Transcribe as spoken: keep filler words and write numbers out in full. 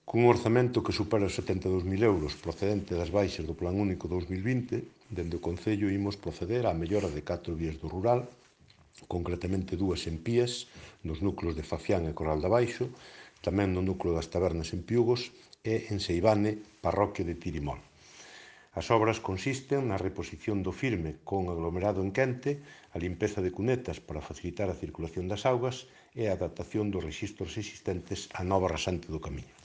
Cun orzamento que supera os setenta e dous mil euros procedente das baixas do Plan Único dous mil vinte, dende o Concello imos proceder á mellora de catro vías do rural, concretamente dúas en Pías, nos núcleos de Fafián e Corral de Baixo, tamén no núcleo das Tabernas en Piugos e en Seivane, parroquia de Tirimol. As obras consisten na reposición do firme con aglomerado en quente, a limpeza de cunetas para facilitar a circulación das augas e a adaptación dos rexistros existentes á nova rasante do camiño.